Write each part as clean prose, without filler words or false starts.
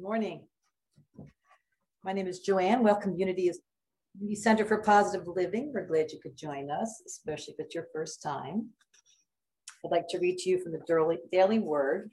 morning. My name is Joanne. Welcome, Unity Center for Positive Living. We're glad you could join us, especially if it's your first time. I'd like to read to you from the Daily Word.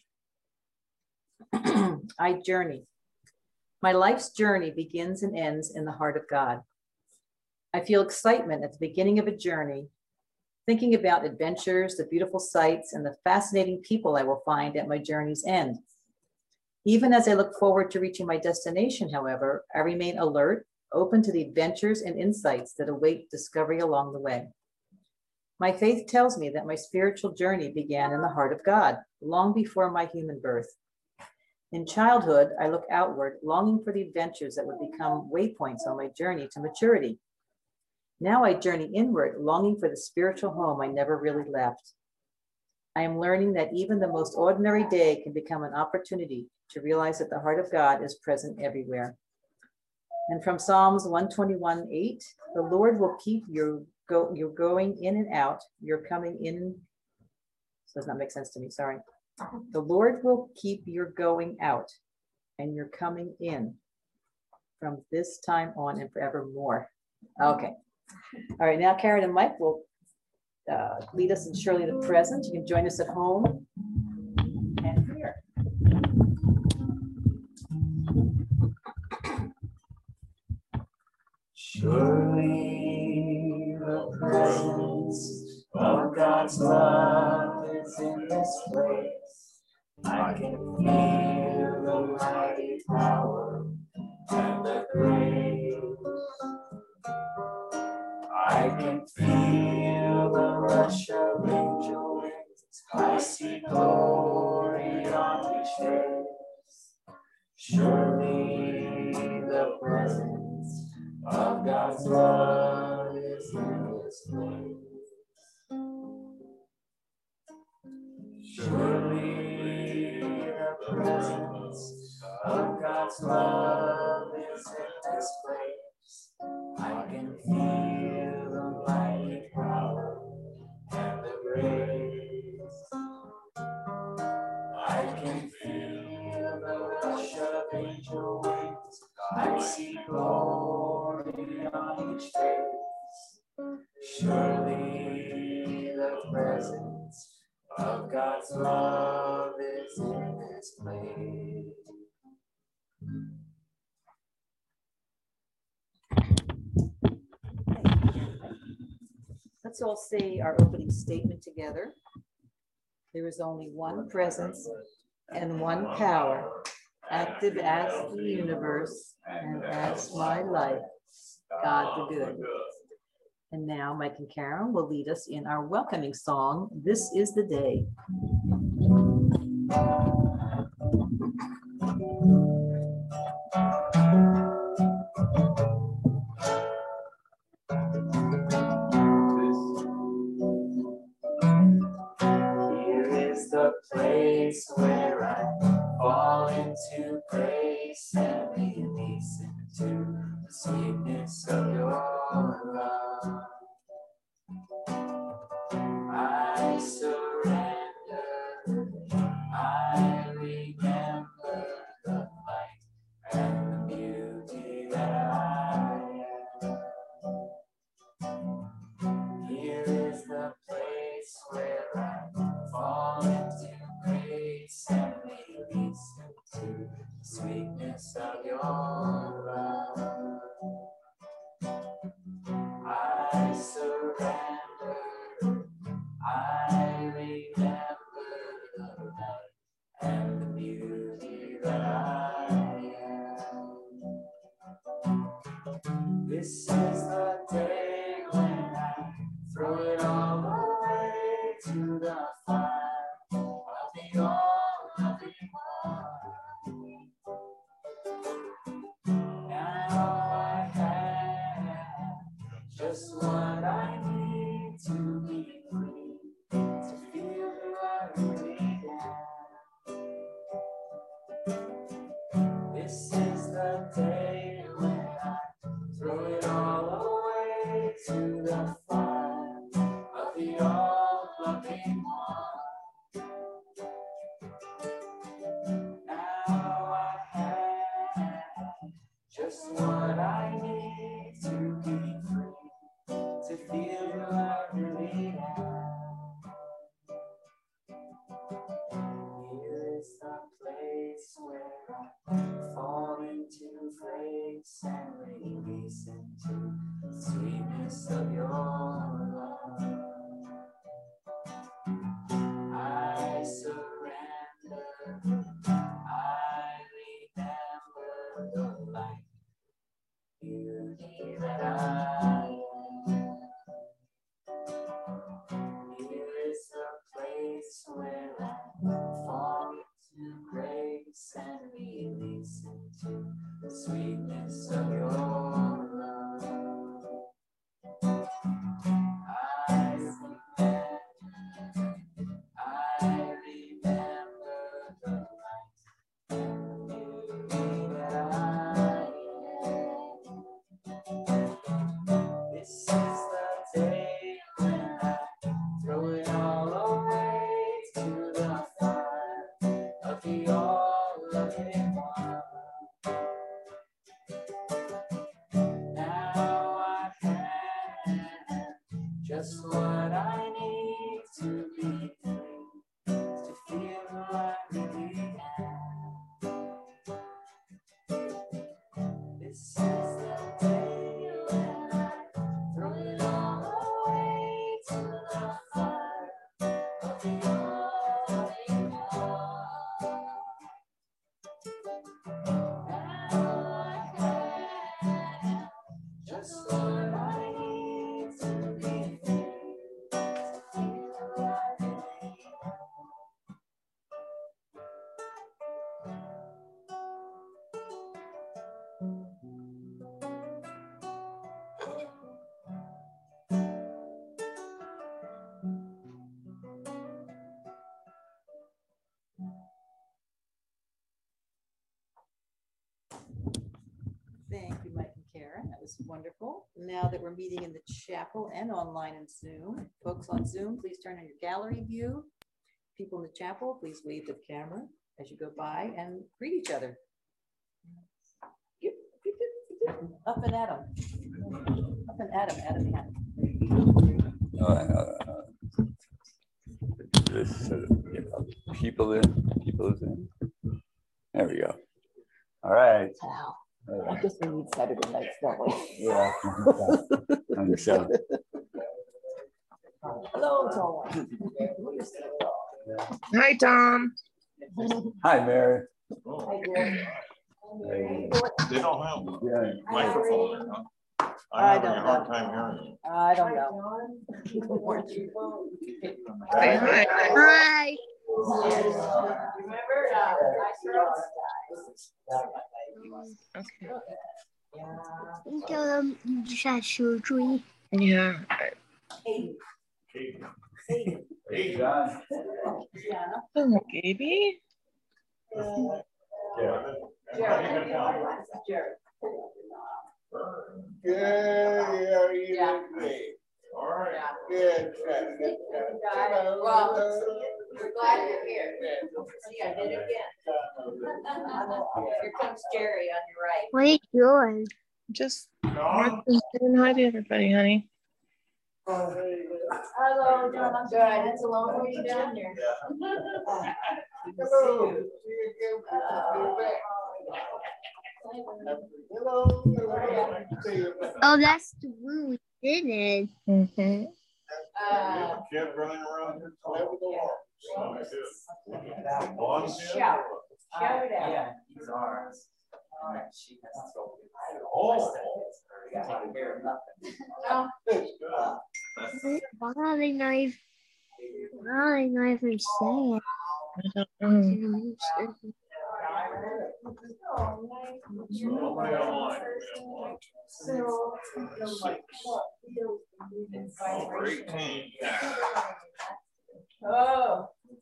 I journey. My life's journey begins and ends in the heart of God. I feel excitement at the beginning of a journey, thinking about adventures, the beautiful sights, and the fascinating people I will find at my journey's end. Even as I look forward to reaching my destination, however, I remain alert, open to the adventures and insights that await discovery along the way. My faith tells me that my spiritual journey began in the heart of God, long before my human birth. In childhood, I look outward, longing for the adventures that would become waypoints on my journey to maturity. Now I journey inward, longing for the spiritual home I never really left. I am learning that even the most ordinary day can become an opportunity to realize that the heart of God is present everywhere. And from Psalms 121:8, the Lord will keep your going in and out, your coming in. This does not make sense to me, sorry. The Lord will keep your going out and your coming in from this time on and forevermore. Okay. All right, now Karen and Mike will lead us in Surely the Present. You can join us at home and here. Surely the presence of God's love is in this place. I can feel the mighty power and the grace. I can feel the rush of angel wings. I see glory on each face. Surely the presence of God's love is in this place. Surely the presence of God's love is in this place. I can feel the mighty power and the grace. I can feel the rush of angel wings. I see glory on each face. Surely the presence of God's love is in this place. Let's all say our opening statement together. There is only one presence and one power, active as the universe and as my life, God the Good. And now Mike and Karen will lead us in our welcoming song, This is the Day. The place where I fall into grace and release into the sweetness of your love. I surrender, I remember the light and the beauty that I am. Here is the place where I fall into grace and release into the sweetness of your love. I surrender, I remember the light and the beauty that I am. This is the day when I throw it all away to the fire of the all-loving one. Now I have just what I need to be free, to feel who I really am. This is the day when I throw it all away to the fire of the all-loving one. Now I have was wonderful. Now that we're meeting in the chapel and online in Zoom, folks on Zoom, please turn on your gallery view. People in the chapel, please wave to the camera as you go by and greet each other. Up and at 'em. Up and at 'em, Adam. This people in. There we go. All right. Wow. I guess we need Saturday nights, don't we? Yeah. On the show. Hello, Tom. Hi, Tom. Hi, Mary. Hi, Gary. They don't have Yeah. microphones. Huh? I I'm having don't a hard know. time hearing you. I don't know. Say hi. Hi. Remember, Okay. 叫他们下车注意。 Yeah. Hey, John. Hello, baby. All right. Well, we're glad you're here. See, I did it again. Here comes Jerry on your right. What are you doing? Just saying hi to everybody, honey. Hello, John. I'm good. It's a long way down here. Oh, that's the room we did it. Mm-hmm. Kid running around here. Shout. Shout it out. Yeah, he's ours. She has to go. Oh. Why are they not even, saying it? I don't know. Nobody online. Over 18. Oh.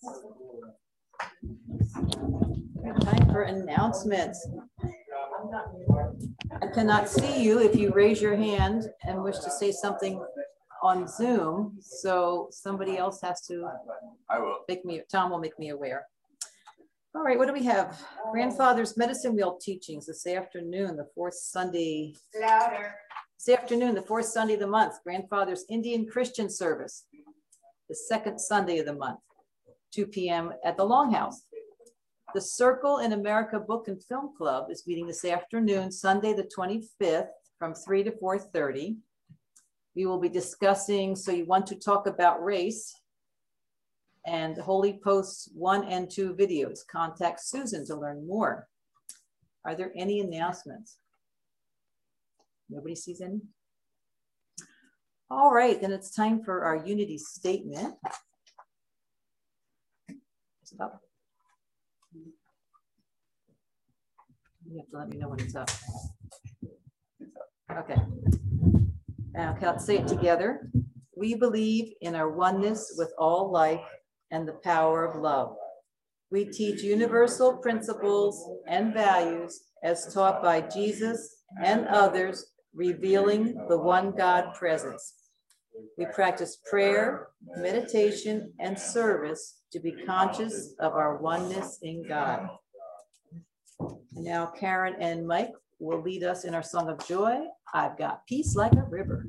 Time for announcements. I cannot see you if you raise your hand and wish to say something on Zoom, so somebody else has to I will. Tom will make me aware. All right, what do we have? Grandfather's Medicine Wheel teachings this afternoon, the fourth Sunday. Louder. This afternoon, the fourth Sunday of the month. Grandfather's Indian Christian service, the second Sunday of the month, 2 p.m. at the Longhouse. The Circle in America Book and Film Club is meeting this afternoon, Sunday the 25th, from 3 to 4:30. We will be discussing, so you want to talk about race, and Holy Posts 1 and 2 videos. Contact Susan to learn more. Are there any announcements? Nobody sees any? All right, then it's time for our unity statement. It's up. You have to let me know when it's up. Okay. Now, let's say it together. We believe in our oneness with all life and the power of love. We teach universal principles and values as taught by Jesus and others, revealing the one God presence. We practice prayer, meditation, and service to be conscious of our oneness in God. And now Karen and Mike will lead us in our song of joy. I've got peace like a river.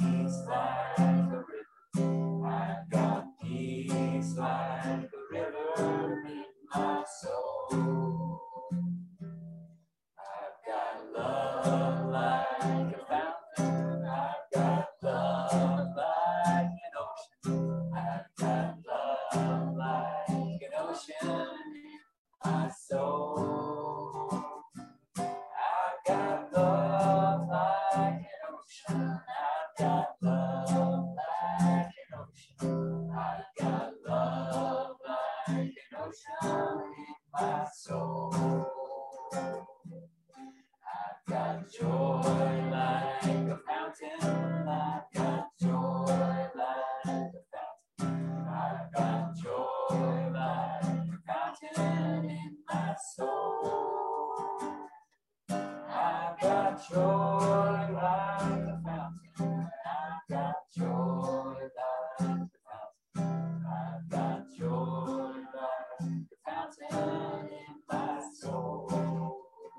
Like a river. love like a fountain. I've got love like an ocean. I've got love like an ocean in my soul. I've got love like an ocean. I've got love like an ocean. I've got love like an ocean in my soul. I've got joy like a fountain. I've got joy like a fountain. I've got joy like a fountain in my soul. I've got joy like a fountain. I've got joy like a fountain. I've got joy like a fountain in my soul.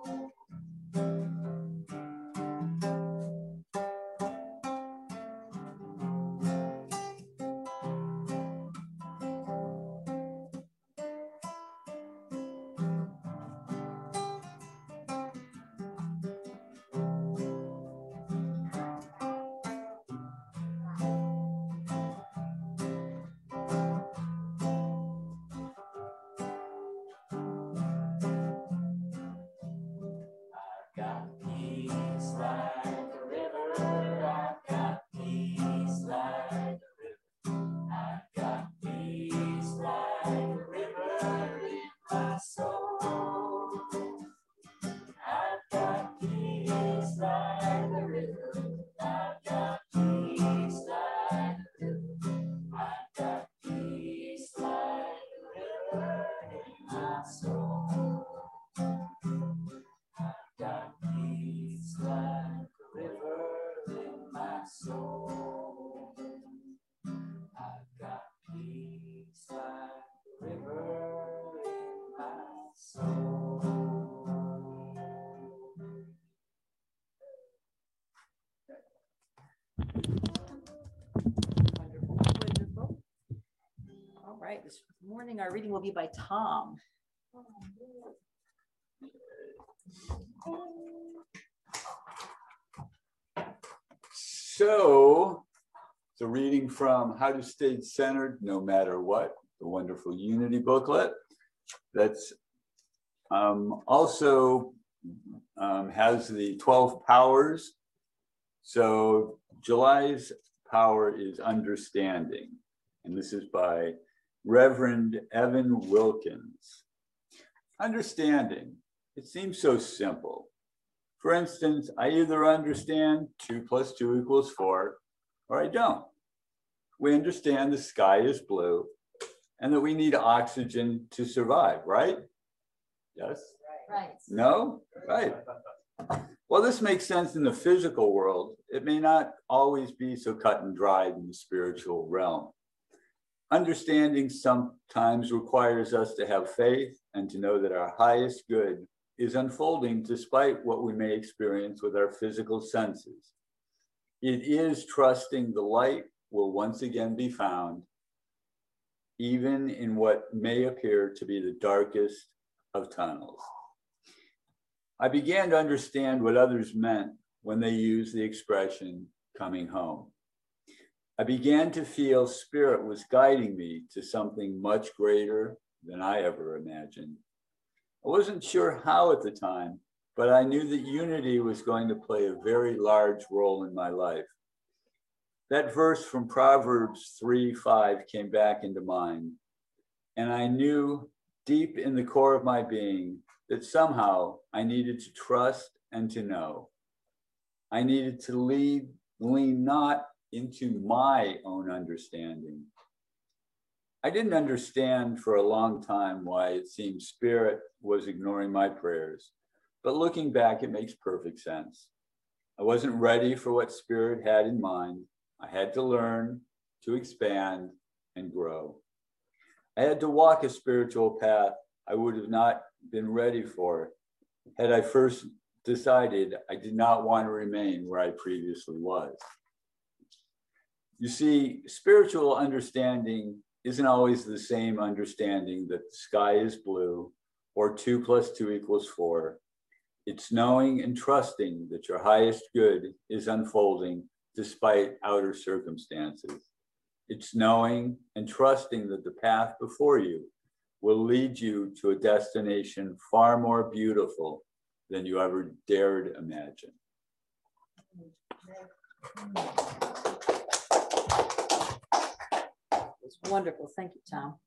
I've got peace like a river. I've got peace like a river. I've got peace like a river in my soul. I've got peace like a river. I've got peace like a river. I've got peace like a river in my soul. I've got peace like a river in my soul. I've got peace like a river in my soul. Wonderful, wonderful. All right, this morning our reading will be by Tom. So, it's a reading from How to Stay Centered No Matter What, the wonderful Unity booklet. That's also has the 12 powers. So July's power is understanding. And this is by Reverend Evan Wilkins. Understanding, it seems so simple. For instance, I either understand 2 + 2 = 4, or I don't. We understand the sky is blue and that we need oxygen to survive, right? Yes? Right. No? Right. Well, this makes sense in the physical world. It may not always be so cut and dried in the spiritual realm. Understanding sometimes requires us to have faith and to know that our highest good is unfolding despite what we may experience with our physical senses. It is trusting the light will once again be found, even in what may appear to be the darkest of tunnels. I began to understand what others meant when they used the expression coming home. I began to feel Spirit was guiding me to something much greater than I ever imagined. I wasn't sure how at the time, but I knew that unity was going to play a very large role in my life. That verse from Proverbs 3:5 came back into mind, and I knew deep in the core of my being that somehow I needed to trust and to know. I needed to lean not into my own understanding. I didn't understand for a long time why it seemed Spirit was ignoring my prayers, but looking back, it makes perfect sense. I wasn't ready for what Spirit had in mind. I had to learn, to expand, and grow. I had to walk a spiritual path I would have not been ready for had I first decided I did not want to remain where I previously was. You see, spiritual understanding isn't always the same understanding that the sky is blue or 2 + 2 = 4. It's knowing and trusting that your highest good is unfolding despite outer circumstances. It's knowing and trusting that the path before you will lead you to a destination far more beautiful than you ever dared imagine. It's wonderful. Thank you, Tom.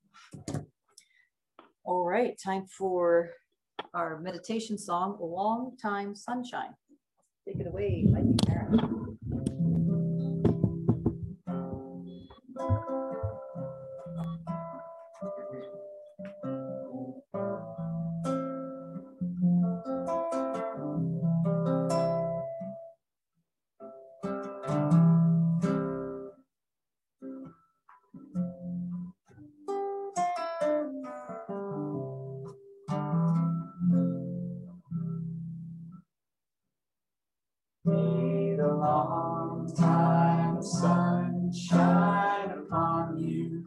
All right, time for our meditation song, A Long Time Sunshine. Take it away, Mikey Karen. May the long time sun shine upon you.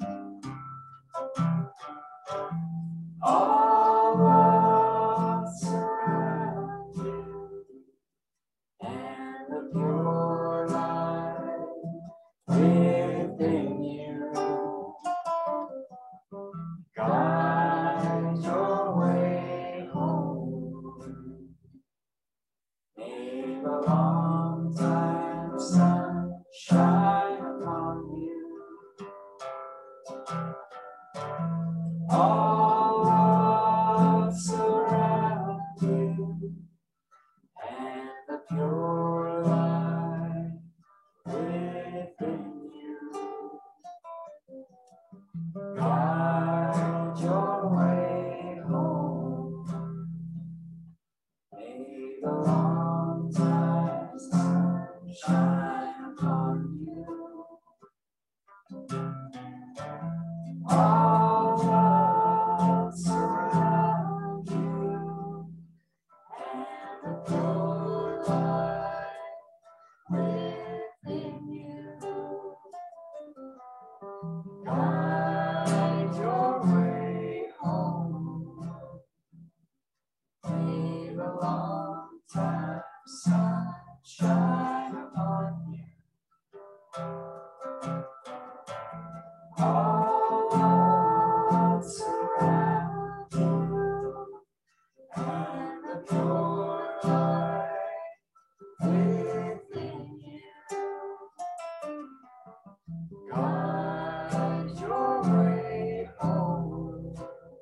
All us around you, and the pure light within you. Guide your way home. May the long time sun shine upon you. All us around you, and the pure light within you. Guide your way home. May the long time sun shine upon you. All us around you, and the pure light within you. Guide your way home. May the long time sun shine upon you. All us around you, and the pure light within you. Guide your way home.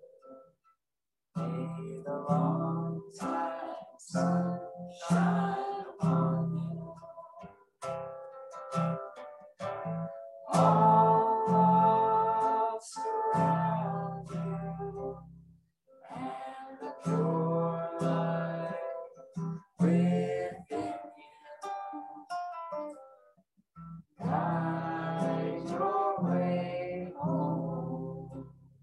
May the long time sun shine upon you. All us around you, and the pure light within you. Guide your way home.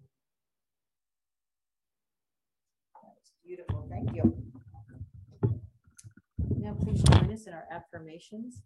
That's beautiful. Thank you. Now, please join us in our affirmations.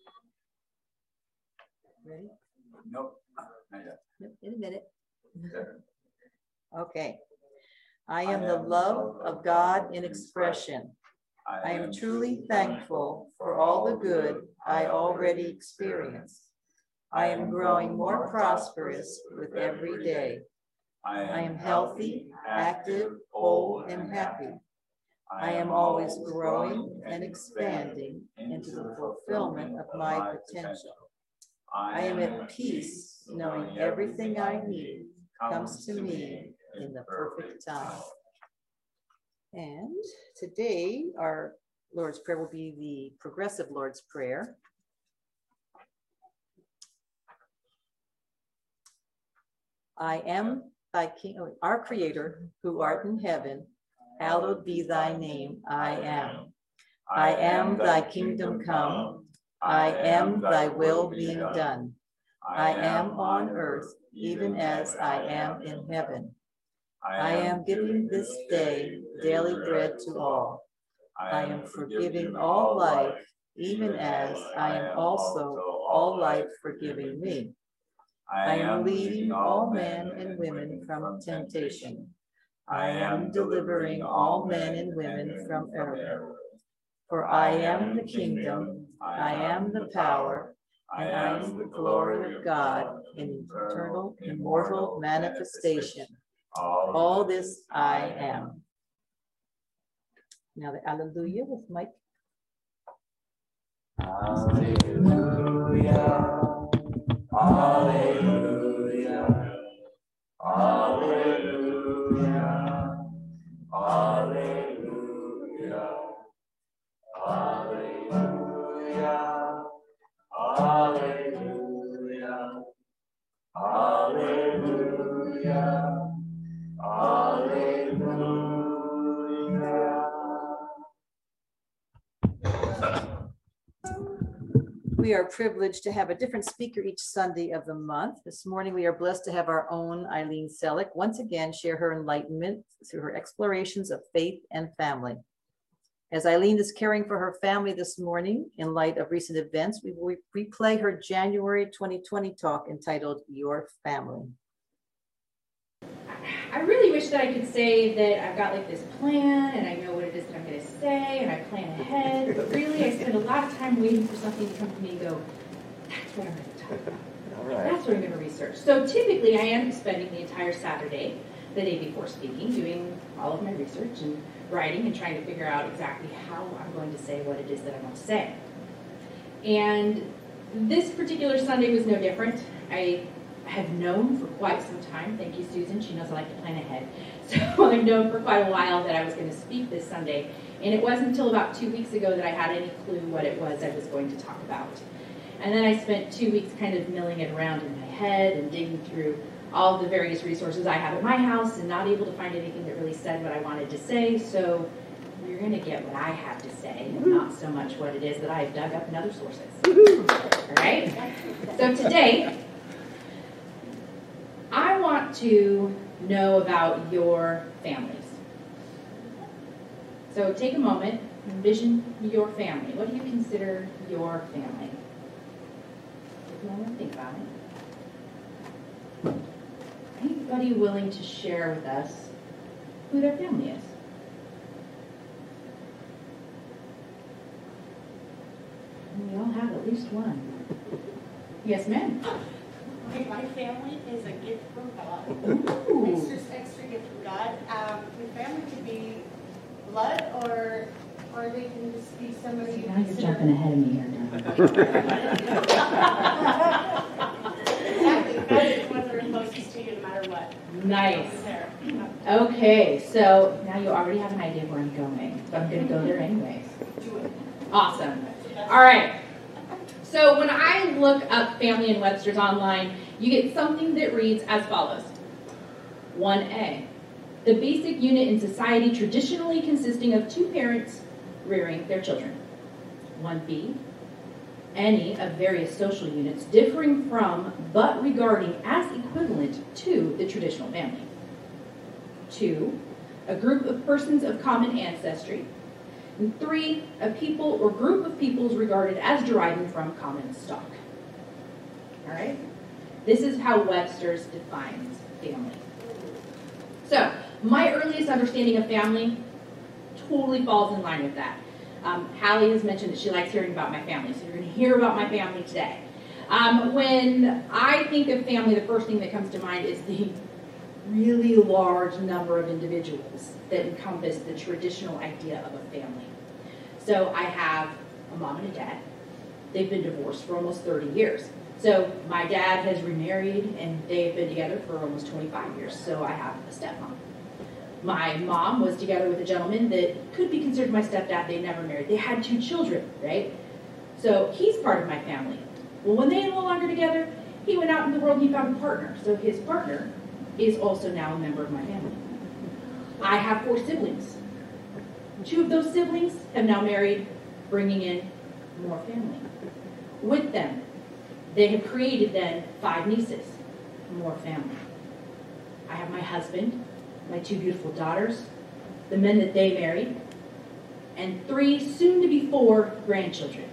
Ready? Nope, not yet. Yep, in a minute. There. Okay. I am the love of God in expression. I am truly thankful for all the good I already experience. I am growing more prosperous with every day. I am healthy, active, whole, and happy. I am always growing and expanding into the fulfillment of my potential. I am at peace, knowing everything I need comes to me in the perfect time. And today, our Lord's Prayer will be the Progressive Lord's Prayer. I am thy King, our Creator, who art in heaven, hallowed be thy name. I am thy kingdom come. I am thy will being done. I am on earth, even as I am in heaven. I am giving this day daily bread to all. I am forgiving all life, even as I am also all life forgiving me. I am leading all men and women from temptation. I am delivering all men and women from error. For I am the kingdom, I am the power, and I am the glory of God in eternal, immortal manifestation. All this I am. Now the Alleluia with Mike. Alleluia, alleluia, alleluia, alleluia, alleluia, alleluia, alleluia, alleluia. We are privileged to have a different speaker each Sunday of the month. This morning, we are blessed to have our own Eileen Selleck once again share her enlightenment through her explorations of faith and family. As Eileen is caring for her family this morning, in light of recent events, we will replay her January 2020 talk entitled Your Family. I really wish that I could say that I've got like this plan and I know what it is that I'm going to say and I plan ahead, but really I spend a lot of time waiting for something to come to me and go, that's what I'm going to talk about. That's what I'm going to research. So typically I am spending the entire Saturday, the day before speaking, doing all of my research and writing and trying to figure out exactly how I'm going to say what it is that I want to say. And this particular Sunday was no different. I have known for quite some time, thank you Susan, she knows I like to plan ahead. So I've known for quite a while that I was going to speak this Sunday, and it wasn't until about 2 weeks ago that I had any clue what it was I was going to talk about. And then I spent 2 weeks kind of milling it around in my head and digging through all of the various resources I have at my house and not able to find anything that really said what I wanted to say, so you're going to get what I have to say and not so much what it is that I've dug up in other sources. All right? So today, I want to know about your families. So take a moment, envision your family. What do you consider your family? Take a moment, think about it. Anybody willing to share with us who their family is? We all have at least one. Yes, ma'am. Okay, my family is a gift from God. Ooh. It's just extra gift from God. Your family could be blood, or they can just be somebody you Now you're consider. jumping ahead of me here. Exactly. God is the ones that are closest to you, no matter what. Nice. There. Okay, so now you already have an idea of where I'm going. So I'm going to go there anyways. Do it. Awesome. All right. So when I look up family in Webster's online, you get something that reads as follows. 1A, the basic unit in society traditionally consisting of two parents rearing their children. 1B, any of various social units differing from but regarding as equivalent to the traditional family. 2, a group of persons of common ancestry. And 3, a people or group of peoples regarded as deriving from common stock. All right? This is how Webster's defines family. So, my earliest understanding of family totally falls in line with that. Hallie has mentioned that she likes hearing about my family, so you're going to hear about my family today. When I think of family, the first thing that comes to mind is the really large number of individuals that encompass the traditional idea of a family. So I have a mom and a dad. They've been divorced for almost 30 years. So my dad has remarried and they've been together for almost 25 years. So I have a stepmom. My mom was together with a gentleman that could be considered my stepdad. They never married. They had 2 children, right? So he's part of my family. Well, when they are no longer together, he went out in the world and he found a partner. So his partner is also now a member of my family. I have 4 siblings. 2 of those siblings have now married, bringing in more family. With them, they have created then 5 nieces, more family. I have my husband, my 2 beautiful daughters, the men that they married, and 3, soon to be 4, grandchildren.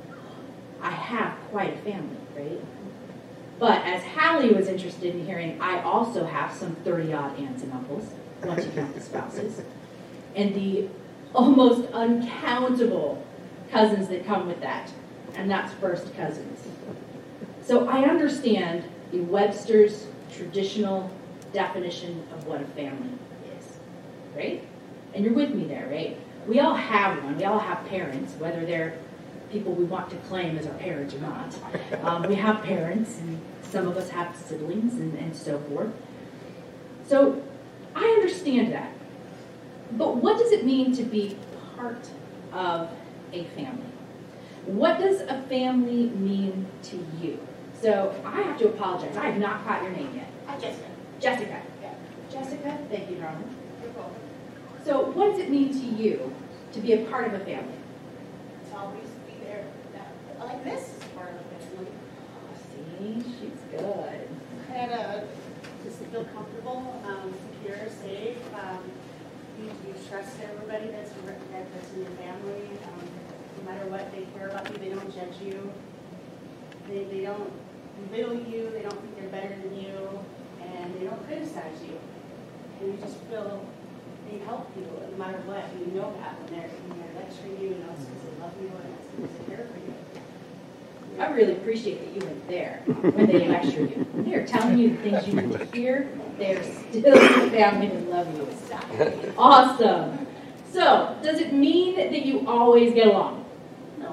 I have quite a family, right? But as Hallie was interested in hearing, I also have some 30-odd aunts and uncles, once you count the spouses, and the almost uncountable cousins that come with that, and that's first cousins. So I understand the Webster's traditional definition of what a family is, right? And you're with me there, right? We all have one. We all have parents, whether they're people we want to claim as our parents or not. We have parents, and some of us have siblings and so forth. So I understand that. But what does it mean to be part of a family? What does a family mean to you? So I have to apologize. I have not caught your name yet. Jessica. Jessica. Yeah. Jessica, thank you, darling. You're welcome. So what does it mean to you to be a part of a family? To always be there. Like this is part of the family. See, she's good. And just to feel comfortable, secure, safe. You trust everybody that's in your family. No matter what, they care about you. They don't judge you. They don't belittle you. They don't think they're better than you, and they don't criticize you. And you just feel they help you no matter what. You know that when they're lecturing you, it's because they love you and it's because they care for you. I really appreciate that you went there when they lecture you. When they're telling you the things you need to hear, they're still a family that love you. Awesome. So, does it mean that you always get along? No.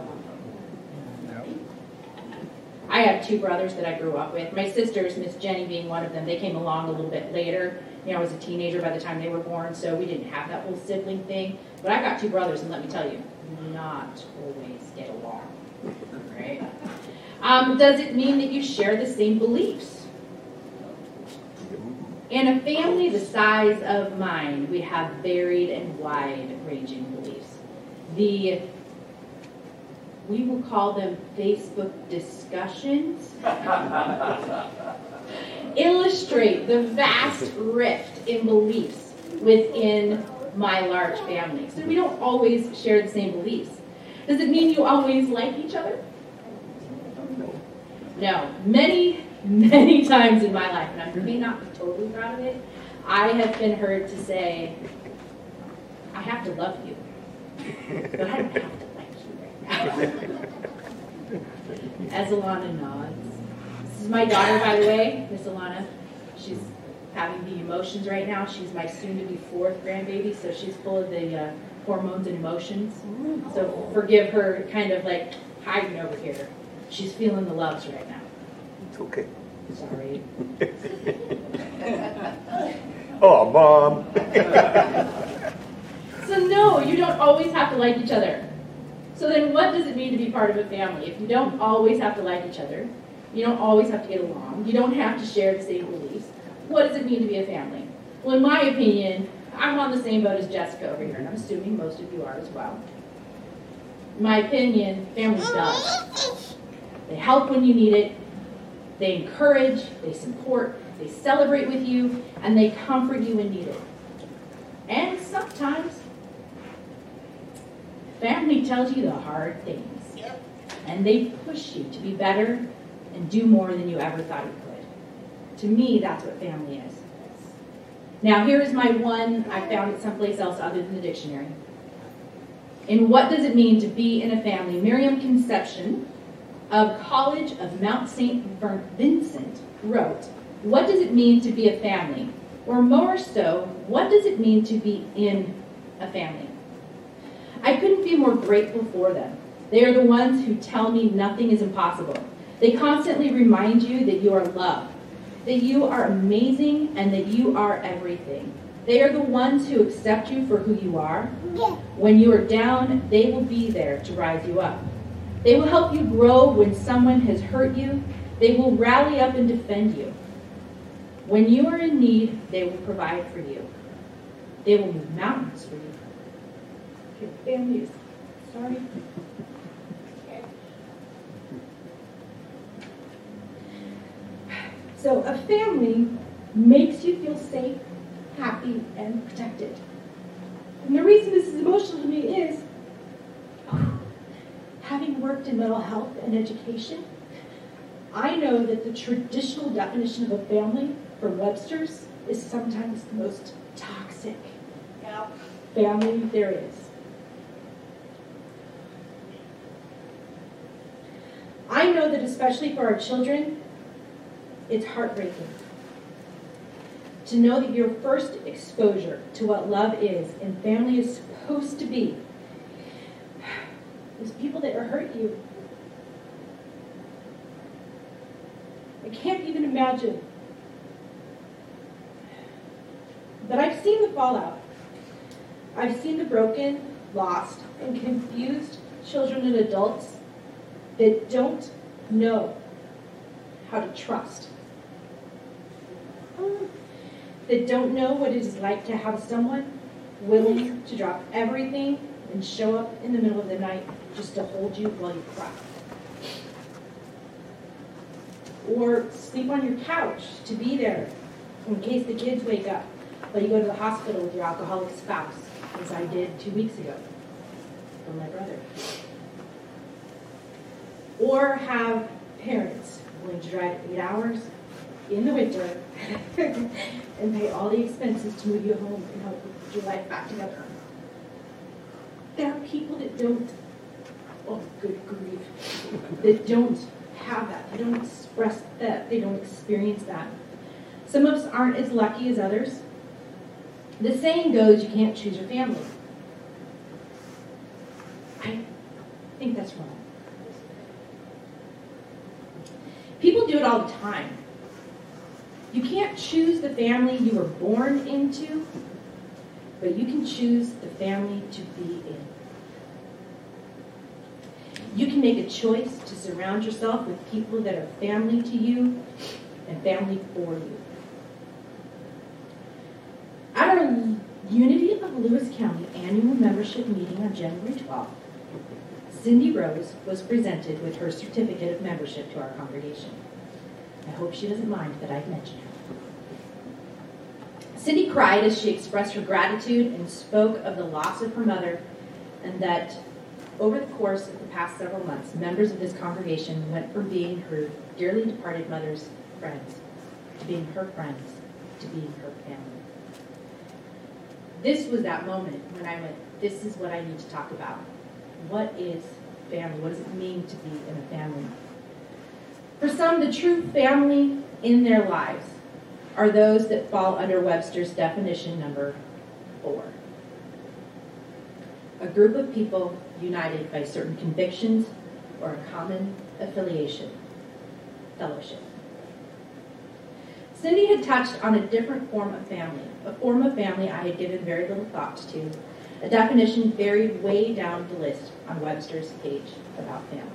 I have two brothers that I grew up with. My sisters, Miss Jenny being one of them, they came along a little bit later. I was a teenager by the time they were born, so we didn't have that whole sibling thing. But I got two brothers, and let me tell you, not always get along. Right? Does it mean that you share the same beliefs? In a family the size of mine, we have varied and wide-ranging beliefs. We will call them Facebook discussions, illustrate the vast rift in beliefs within my large family. So we don't always share the same beliefs. Does it mean you always like each other? No. Many, many times in my life, and I may not be totally proud of it, I have been heard to say, I have to love you, but I don't have to like you right now. As Alana nods. This is my daughter, by the way, Miss Alana. She's having the emotions right now. She's my soon-to-be fourth grandbaby, so she's full of the hormones and emotions. So forgive her kind of like hiding over here. She's feeling the loves right now. It's okay. Sorry. Oh, Mom. So no, you don't always have to like each other. So then what does it mean to be part of a family? If you don't always have to like each other, you don't always have to get along, you don't have to share the same beliefs, what does it mean to be a family? Well, in my opinion, I'm on the same boat as Jessica over here, and I'm assuming most of you are as well. In my opinion, family does. They help when you need it, they encourage, they support, they celebrate with you, and they comfort you when needed. And sometimes, family tells you the hard things, and they push you to be better and do more than you ever thought you could. To me, that's what family is. Now, here is my one, I found it someplace else other than the dictionary. In What Does It Mean to Be in a Family, Miriam Conception of College of Mount St. Vincent wrote, what does it mean to be a family? Or more so, what does it mean to be in a family? I couldn't be more grateful for them. They are the ones who tell me nothing is impossible. They constantly remind you that you are loved, that you are amazing, and that you are everything. They are the ones who accept you for who you are. When you are down, they will be there to rise you up. They will help you grow when someone has hurt you. They will rally up and defend you. When you are in need, they will provide for you. They will move mountains for you. Your family is sorry. So a family makes you feel safe, happy, and protected. And the reason this is emotional to me is, having worked in mental health and education, I know that the traditional definition of a family for Webster's is sometimes the most toxic toxic Yep. family there is. I know that especially for our children, it's heartbreaking to know that your first exposure to what love is and family is supposed to be is people that hurt you. I can't even imagine. But I've seen the fallout. I've seen the broken, lost, and confused children and adults that don't know how to trust. That don't know what it is like to have someone willing to drop everything and show up in the middle of the night just to hold you while you cry. Or sleep on your couch to be there in case the kids wake up while you go to the hospital with your alcoholic spouse, as I did 2 weeks ago for my brother. Or have parents willing to drive 8 hours in the winter and pay all the expenses to move you home and help put your life back together. There are people that don't, oh good grief, that don't have that. They don't express that. They don't experience that. Some of us aren't as lucky as others. The saying goes, you can't choose your family. I think that's wrong. People do it all the time. You can't choose the family you were born into, but you can choose the family to be in. You can make a choice to surround yourself with people that are family to you and family for you. At our Unity of Lewis County annual membership meeting on January 12th, Cindy Rose was presented with her certificate of membership to our congregation. I hope she doesn't mind that I've mentioned her. Cindy cried as she expressed her gratitude and spoke of the loss of her mother, and that over the course of the past several months, members of this congregation went from being her dearly departed mother's friends to being her friends to being her family. This was that moment when I went, this is what I need to talk about. What is family? What does it mean to be in a family? For some, the true family in their lives are those that fall under Webster's definition number 4. A group of people united by certain convictions or a common affiliation, fellowship. Cindy had touched on a different form of family, a form of family I had given very little thought to, a definition buried way down the list on Webster's page about family.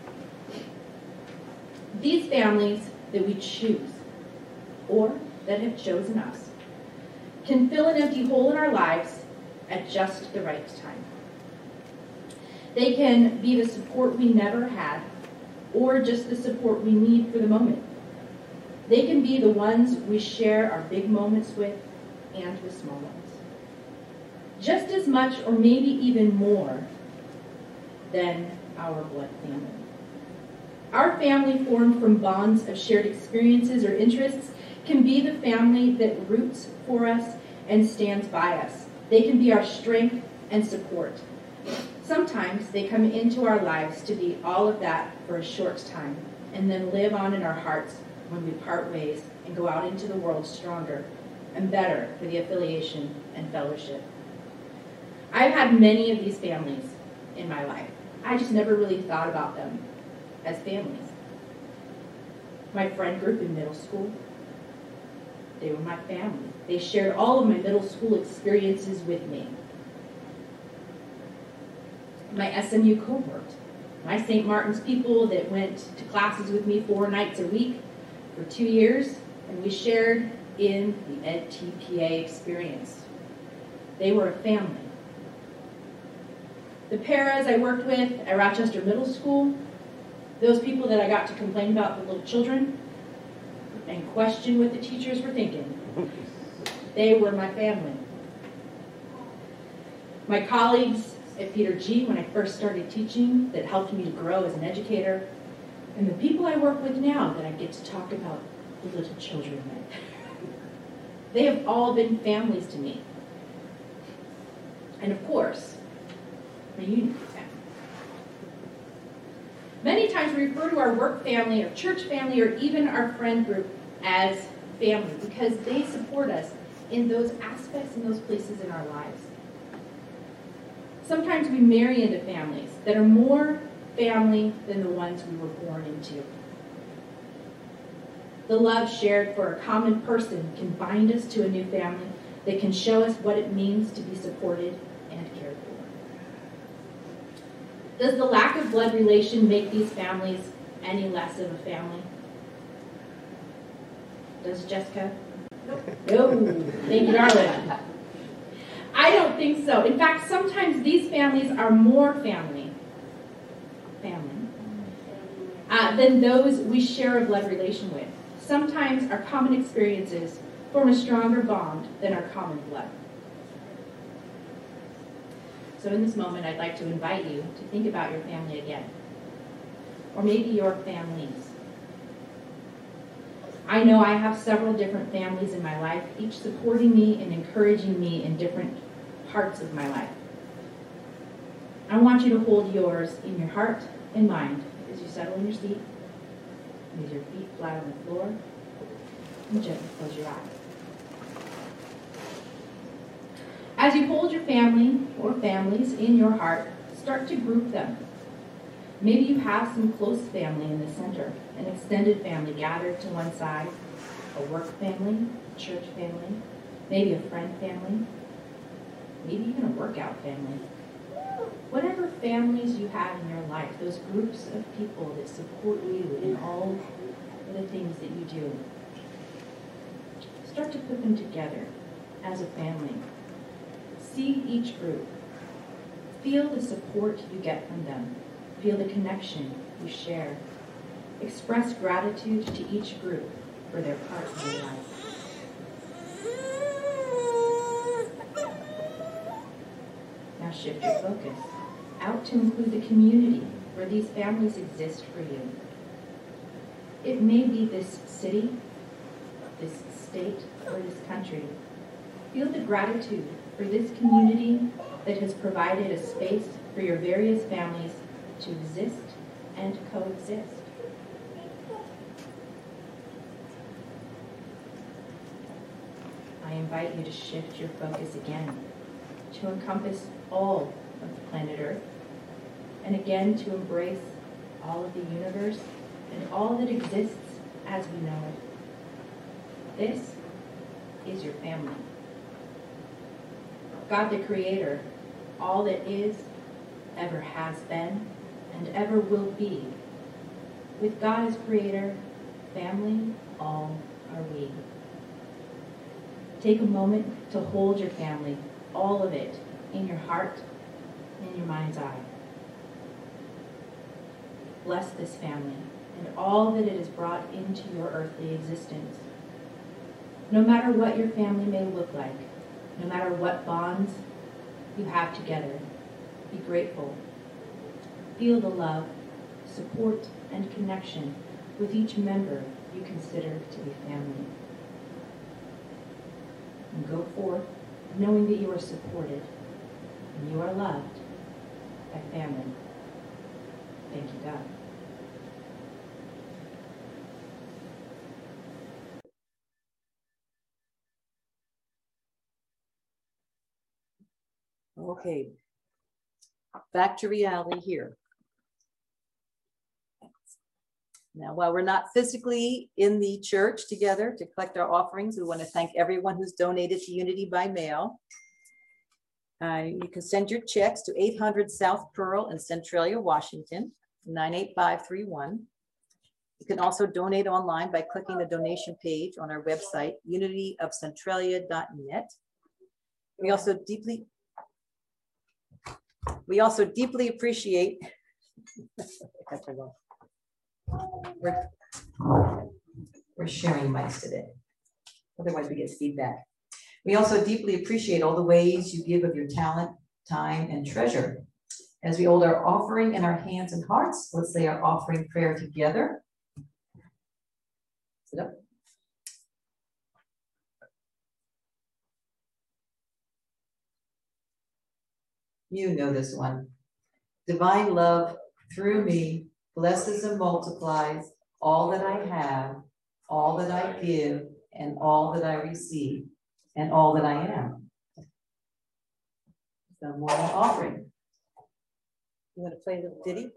These families that we choose, or that have chosen us, can fill an empty hole in our lives at just the right time. They can be the support we never had, or just the support we need for the moment. They can be the ones we share our big moments with and the small ones. Just as much, or maybe even more, than our blood family. Our family formed from bonds of shared experiences or interests can be the family that roots for us and stands by us. They can be our strength and support. Sometimes they come into our lives to be all of that for a short time and then live on in our hearts when we part ways and go out into the world stronger and better for the affiliation and fellowship. I've had many of these families in my life. I just never really thought about them as families. My friend group in middle school, they were my family. They shared all of my middle school experiences with me. My SMU cohort, my St. Martin's people that went to classes with me 4 nights a week for 2 years, and we shared in the EdTPA experience. They were a family. The paras I worked with at Rochester Middle School, those people that I got to complain about the little children and question what the teachers were thinking, they were my family. My colleagues at Peter G. when I first started teaching that helped me to grow as an educator, and the people I work with now that I get to talk about the little children with. They have all been families to me. And of course, reunion family. Many times we refer to our work family or church family or even our friend group as family because they support us in those aspects and those places in our lives. Sometimes we marry into families that are more family than the ones we were born into. The love shared for a common person can bind us to a new family that can show us what it means to be supported and cared for. Does the lack of blood relation make these families any less of a family? Does Jessica? No. Thank you, darling. I don't think so. In fact, sometimes these families are more family than those we share a blood relation with. Sometimes our common experiences form a stronger bond than our common blood. So in this moment, I'd like to invite you to think about your family again, or maybe your families. I know I have several different families in my life, each supporting me and encouraging me in different parts of my life. I want you to hold yours in your heart and mind as you settle in your seat, with your feet flat on the floor, and gently close your eyes. As you hold your family or families in your heart, start to group them. Maybe you have some close family in the center, an extended family gathered to one side, a work family, a church family, maybe a friend family, maybe even a workout family. Whatever families you have in your life, those groups of people that support you in all of the things that you do, start to put them together as a family. See each group. Feel the support you get from them. Feel the connection you share. Express gratitude to each group for their part in your life. Now shift your focus out to include the community where these families exist for you. It may be this city, this state, or this country. Feel the gratitude for this community that has provided a space for your various families to exist and coexist. I invite you to shift your focus again to encompass all of the planet Earth, and again to embrace all of the universe and all that exists as we know it. This is your family. God the Creator, all that is, ever has been, and ever will be. With God as Creator, family, all are we. Take a moment to hold your family, all of it, in your heart and in your mind's eye. Bless this family and all that it has brought into your earthly existence. No matter what your family may look like, no matter what bonds you have together, be grateful. Feel the love, support, and connection with each member you consider to be family. And go forth knowing that you are supported and you are loved by family. Thank you, God. Okay, back to reality here. Now, while we're not physically in the church together to collect our offerings, we want to thank everyone who's donated to Unity by mail. You can send your checks to 800 South Pearl in Centralia, Washington, 98531. You can also donate online by clicking the donation page on our website, unityofcentralia.net. We also deeply appreciate we're sharing mics today. Otherwise we get feedback. We also deeply appreciate all the ways you give of your talent, time, and treasure. As we hold our offering in our hands and hearts, let's say our offering prayer together. Sit up. You know this one. Divine love through me blesses and multiplies all that I have, all that I give, and all that I receive, and all that I am. The morning offering. You want to play the ditty?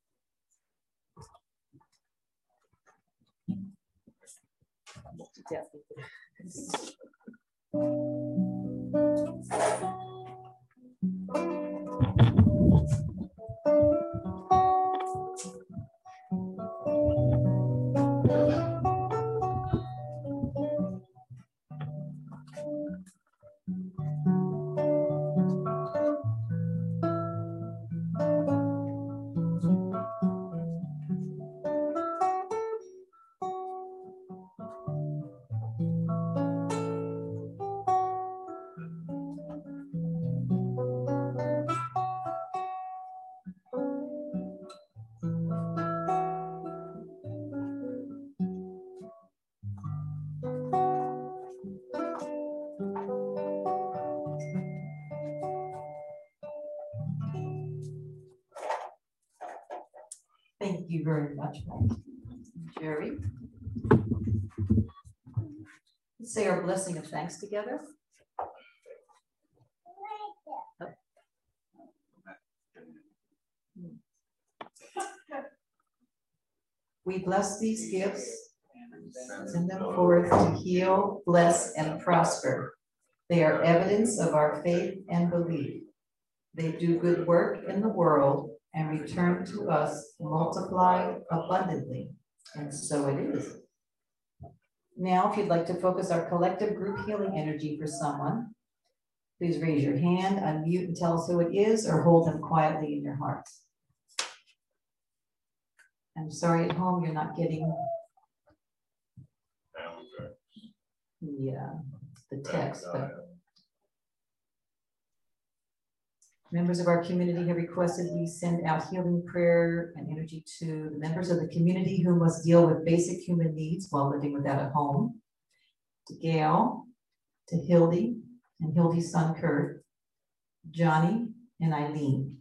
Thank you very much, Jerry. Let's say our blessing of thanks together. We bless these gifts, send them forth to heal, bless, and prosper. They are evidence of our faith and belief. They do good work in the world and return to us multiplied abundantly. And so it is. Now, if you'd like to focus our collective group healing energy for someone, please raise your hand, unmute, and tell us who it is, or hold them quietly in your hearts. I'm sorry at home you're not getting the text, but members of our community have requested we send out healing prayer and energy to the members of the community who must deal with basic human needs while living without a home. To Gail, to Hildy and Hildy's son Kurt, Johnny and Eileen.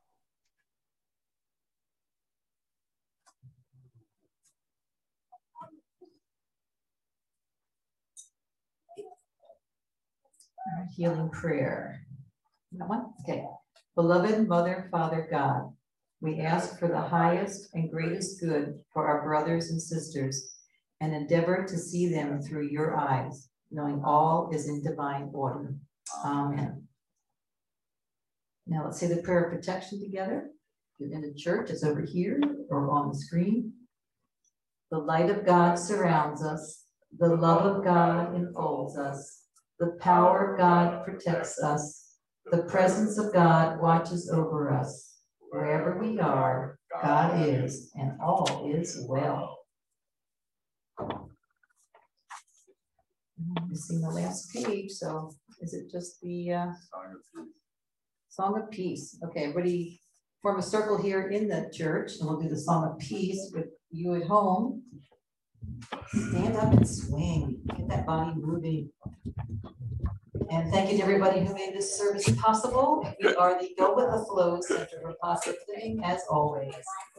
Our healing prayer. That one? Okay. Beloved Mother, Father, God, we ask for the highest and greatest good for our brothers and sisters and endeavor to see them through your eyes, knowing all is in divine order. Amen. Now let's say the prayer of protection together. If you're in the church, it's over here or on the screen. The light of God surrounds us. The love of God enfolds us. The power of God protects us. The presence of God watches over us. Wherever we are, God is, and all is well. I'm missing the last page, so is it just the Song of Peace? Okay, everybody form a circle here in the church, and we'll do the Song of Peace with you at home. Stand up and swing. Get that body moving. And thank you to everybody who made this service possible. We are the Go With The Flow Center for Positive Living, as always.